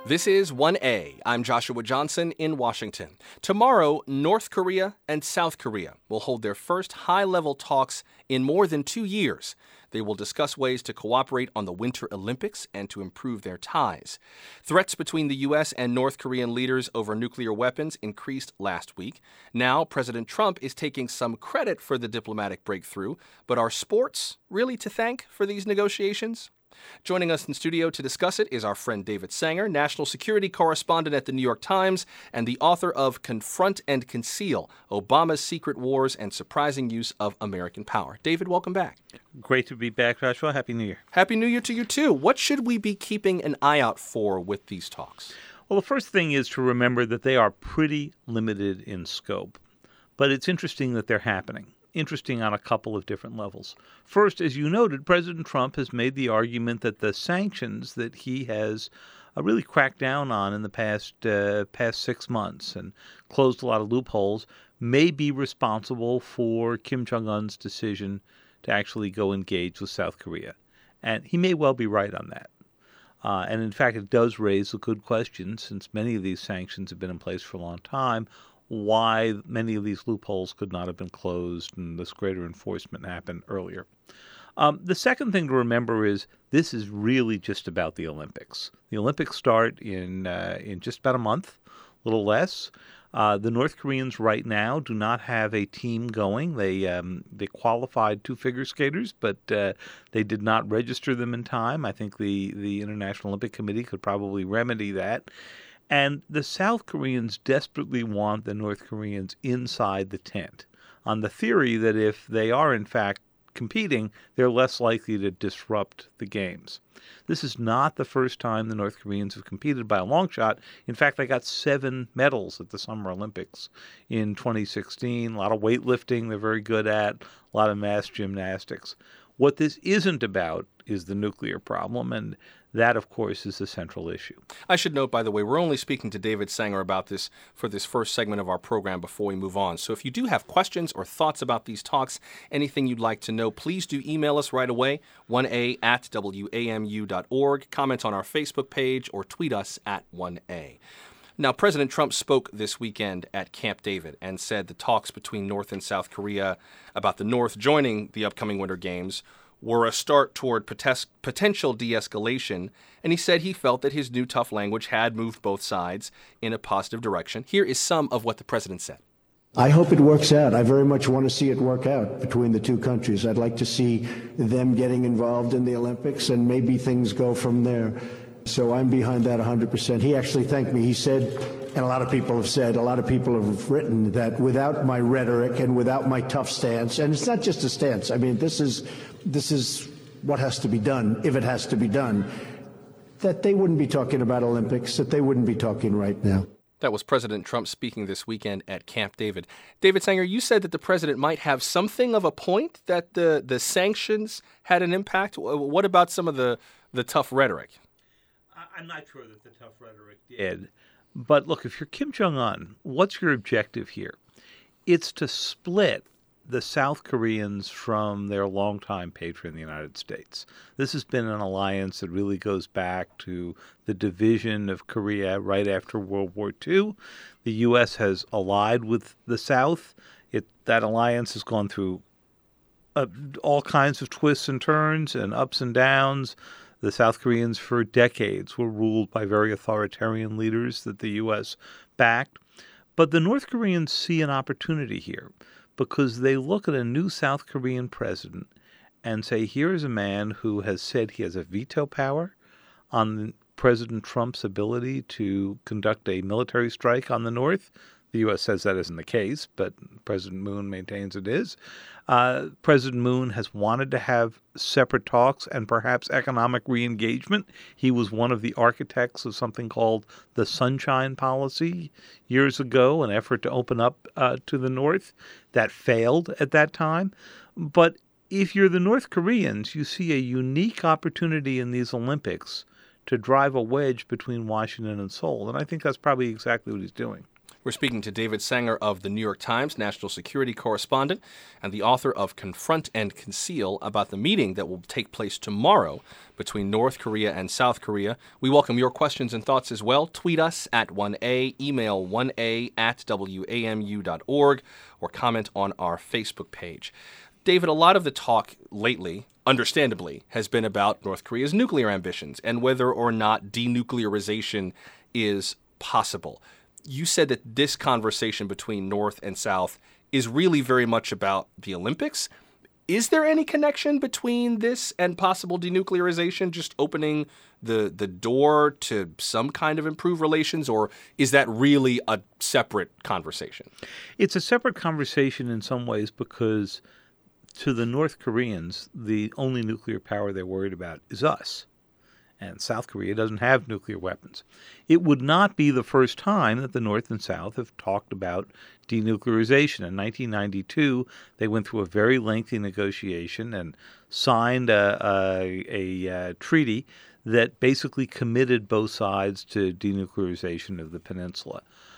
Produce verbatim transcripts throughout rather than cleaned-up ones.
This is one A. I'm Joshua Johnson in Washington. Tomorrow, North Korea and South Korea will hold their first high-level talks in more than two years. They will discuss ways to cooperate on the Winter Olympics and to improve their ties. Threats between the U S and North Korean leaders over nuclear weapons increased last week. Now, President Trump is taking some credit for the diplomatic breakthrough, but are sports really to thank for these negotiations? Joining us in studio to discuss it is our friend David Sanger, national security correspondent at The New York Times and the author of Confront and Conceal, Obama's Secret Wars and Surprising Use of American Power. David, welcome back. Great to be back, Joshua. Happy New Year. Happy New Year to you, too. What should we be keeping an eye out for with these talks? Well, the first thing is to remember that they are pretty limited in scope, but it's interesting that they're happening. Interesting on a couple of different levels. First, as you noted, President Trump has made the argument that the sanctions that he has uh, really cracked down on in the past uh, past six months and closed a lot of loopholes may be responsible for Kim Jong-un's decision to actually go engage with South Korea. And he may well be right on that. Uh, and in fact, it does raise a good question, since many of these sanctions have been in place for a long time, why many of these loopholes could not have been closed and this greater enforcement happened earlier. Um, the second thing to remember is this is really just about the Olympics. The Olympics start in uh, in just about a month, a little less. Uh, the North Koreans right now do not have a team going. They um, they qualified two figure skaters, but uh, they did not register them in time. I think the, the International Olympic Committee could probably remedy that. And the South Koreans desperately want the North Koreans inside the tent, on the theory that if they are, in fact, competing, they're less likely to disrupt the games. This is not the first time the North Koreans have competed by a long shot. In fact, they got seven medals at the Summer Olympics in twenty sixteen. A lot of weightlifting they're very good at, a lot of mass gymnastics. What this isn't about is the nuclear problem, and that, of course, is the central issue. I should note, by the way, we're only speaking to David Sanger about this for this first segment of our program before we move on. So if you do have questions or thoughts about these talks, anything you'd like to know, please do email us right away, one a at w a m u dot org, comment on our Facebook page, or tweet us at one a. Now, President Trump spoke this weekend at Camp David and said the talks between North and South Korea about the North joining the upcoming Winter Games were a start toward potes- potential de-escalation, and he said he felt that his new tough language had moved both sides in a positive direction. Here is some of what the president said. I hope it works out. I very much want to see it work out between the two countries. I'd like to see them getting involved in the Olympics, and maybe things go from there. So I'm behind that one hundred percent. He actually thanked me. He said, and a lot of people have said, a lot of people have written that without my rhetoric and without my tough stance, and it's not just a stance. I mean, this is this is what has to be done, if it has to be done, that they wouldn't be talking about Olympics, that they wouldn't be talking right now. That was President Trump speaking this weekend at Camp David. David Sanger, you said that the president might have something of a point, that the, the sanctions had an impact. What about some of the, the tough rhetoric? I'm not sure that the tough rhetoric did. But look, if you're Kim Jong-un, what's your objective here? It's to split the South Koreans from their longtime patron, the United States. This has been an alliance that really goes back to the division of Korea right after World War Two. The U S has allied with the South. It, that alliance has gone through uh, all kinds of twists and turns and ups and downs. The South Koreans for decades were ruled by very authoritarian leaders that the U S backed. But the North Koreans see an opportunity here because they look at a new South Korean president and say, here is a man who has said he has a veto power on President Trump's ability to conduct a military strike on the North. The U S says that isn't the case, but President Moon maintains it is. Uh, President Moon has wanted to have separate talks and perhaps economic re-engagement. He was one of the architects of something called the Sunshine Policy years ago, an effort to open up uh, to the North. That failed at that time. But if you're the North Koreans, you see a unique opportunity in these Olympics to drive a wedge between Washington and Seoul. And I think that's probably exactly what he's doing. We're speaking to David Sanger of the New York Times, national security correspondent, and the author of Confront and Conceal, about the meeting that will take place tomorrow between North Korea and South Korea. We welcome your questions and thoughts as well. Tweet us at one A, email one A at W A M U dot org, or comment on our Facebook page. David, a lot of the talk lately, understandably, has been about North Korea's nuclear ambitions and whether or not denuclearization is possible. You said that this conversation between North and South is really very much about the Olympics. Is there any connection between this and possible denuclearization, just opening the the door to some kind of improved relations, or is that really a separate conversation? It's a separate conversation in some ways because to the North Koreans, the only nuclear power they're worried about is us. And South Korea doesn't have nuclear weapons. It would not be the first time that the North and South have talked about denuclearization. In nineteen ninety-two, they went through a very lengthy negotiation and signed a, a, a, a treaty that basically committed both sides to denuclearization of the peninsula.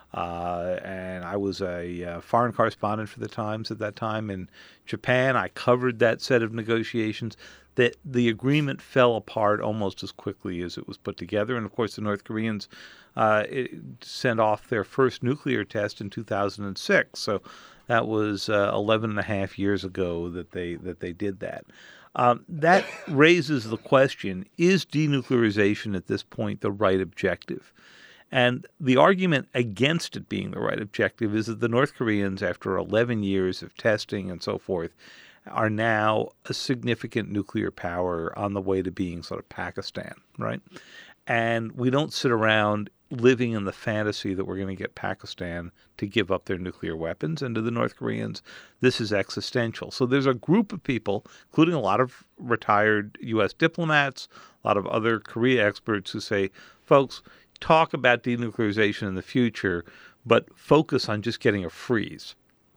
Uh, and I was a uh, foreign correspondent for the Times at that time in Japan. I covered that set of negotiations. That the agreement fell apart almost as quickly as it was put together. And, of course, the North Koreans uh, sent off their first nuclear test in two thousand six. So that was uh, eleven and a half years ago that they that they did that. Um, that raises the question, is denuclearization at this point the right objective? And the argument against it being the right objective is that the North Koreans, after eleven years of testing and so forth, are now a significant nuclear power on the way to being sort of Pakistan, right? And we don't sit around living in the fantasy that we're going to get Pakistan to give up their nuclear weapons. And to the North Koreans, this is existential. So there's a group of people, including a lot of retired U S diplomats, a lot of other Korea experts who say, folks, talk about denuclearization in the future, but focus on just getting a freeze.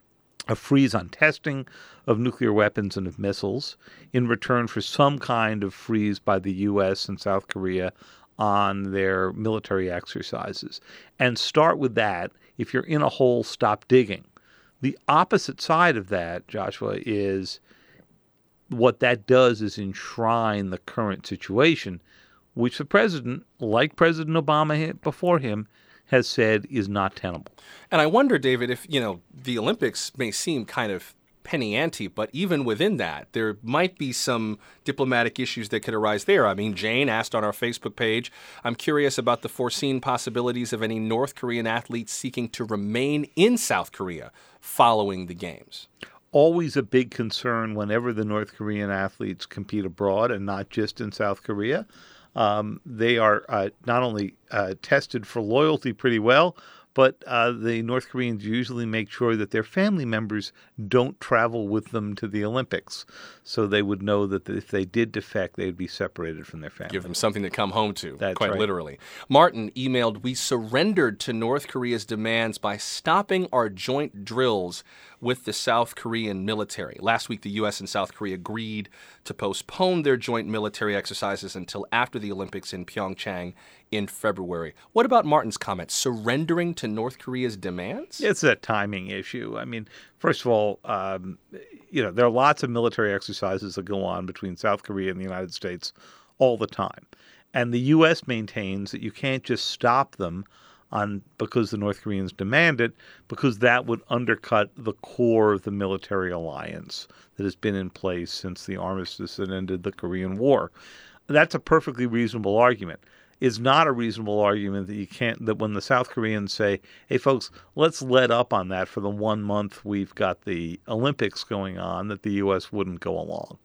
A freeze on testing of nuclear weapons and of missiles in return for some kind of freeze by the U S and South Korea on their military exercises. And start with that. If you're in a hole, stop digging. The opposite side of that, Joshua, is what that does is enshrine the current situation, which the president, like President Obama before him, has said is not tenable. And I wonder, David, if, you know, the Olympics may seem kind of penny ante, but even within that, there might be some diplomatic issues that could arise there. I mean, Jane asked on our Facebook page, I'm curious about the foreseen possibilities of any North Korean athletes seeking to remain in South Korea following the games. Always a big concern whenever the North Korean athletes compete abroad and not just in South Korea. Um, they are uh, not only uh, tested for loyalty pretty well, but uh, the North Koreans usually make sure that their family members don't travel with them to the Olympics. So they would know that if they did defect, they'd be separated from their family. Give them something to come home to, That's quite right. literally. Martin emailed, we surrendered to North Korea's demands by stopping our joint drills with the South Korean military. Last week, the U S and South Korea agreed to postpone their joint military exercises until after the Olympics in Pyeongchang in February. What about Martin's comment? Surrendering to North Korea's demands? It's a timing issue. I mean, first of all, um, you know, there are lots of military exercises that go on between South Korea and the United States all the time. And the U S maintains that you can't just stop them on because the North Koreans demand it, because that would undercut the core of the military alliance that has been in place since the armistice that ended the Korean War. That's a perfectly reasonable argument. It's not a reasonable argument that you can't, that when the South Koreans say, hey, folks, let's let up on that for the one month we've got the Olympics going on, that the U S wouldn't go along.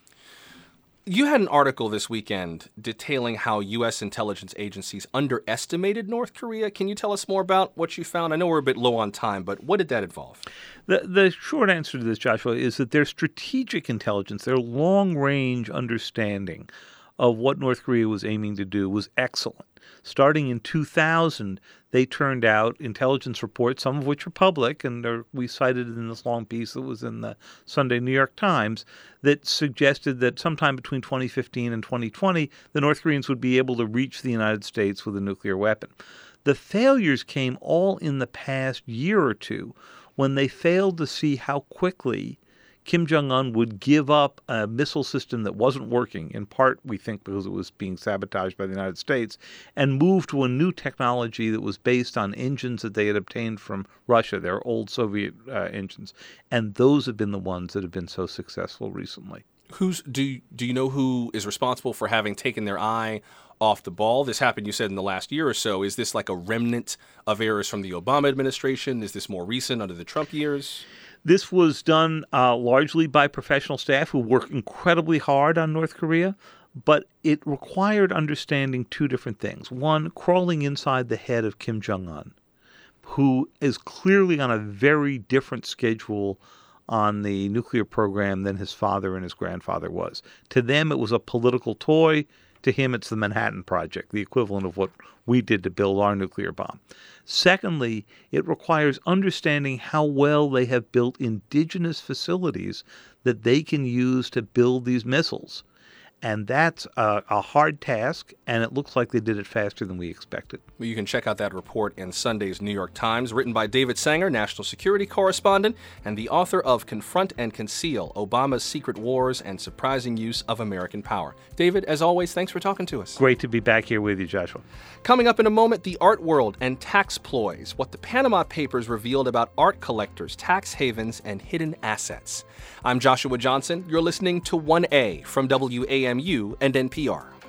You had an article this weekend detailing how U S intelligence agencies underestimated North Korea. Can you tell us more about what you found? I know we're a bit low on time, but what did that involve? The, the short answer to this, Joshua, is that their strategic intelligence, their long-range understanding of what North Korea was aiming to do was excellent. Starting in two thousand, they turned out intelligence reports, some of which are public, and are, we cited in this long piece that was in the Sunday New York Times, that suggested that sometime between twenty fifteen and twenty twenty, the North Koreans would be able to reach the United States with a nuclear weapon. The failures came all in the past year or two when they failed to see how quickly Kim Jong-un would give up a missile system that wasn't working, in part, we think, because it was being sabotaged by the United States, and move to a new technology that was based on engines that they had obtained from Russia, their old Soviet uh, engines. And those have been the ones that have been so successful recently. Who's do you, do you know who is responsible for having taken their eye off the ball? This happened, you said, in the last year or so. Is this like a remnant of errors from the Obama administration? Is this more recent under the Trump years? This was done uh, largely by professional staff who work incredibly hard on North Korea, but it required understanding two different things. One, crawling inside the head of Kim Jong-un, who is clearly on a very different schedule on the nuclear program than his father and his grandfather was. To them, it was a political toy. To him, it's the Manhattan Project, the equivalent of what we did to build our nuclear bomb. Secondly, it requires understanding how well they have built indigenous facilities that they can use to build these missiles. And that's a, a hard task, and it looks like they did it faster than we expected. Well, you can check out that report in Sunday's New York Times, written by David Sanger, national security correspondent, and the author of Confront and Conceal, Obama's Secret Wars and Surprising Use of American Power. David, as always, thanks for talking to us. Great to be back here with you, Joshua. Coming up in a moment, the art world and tax ploys, what the Panama Papers revealed about art collectors, tax havens, and hidden assets. I'm Joshua Johnson. You're listening to one A from W A M U and N P R.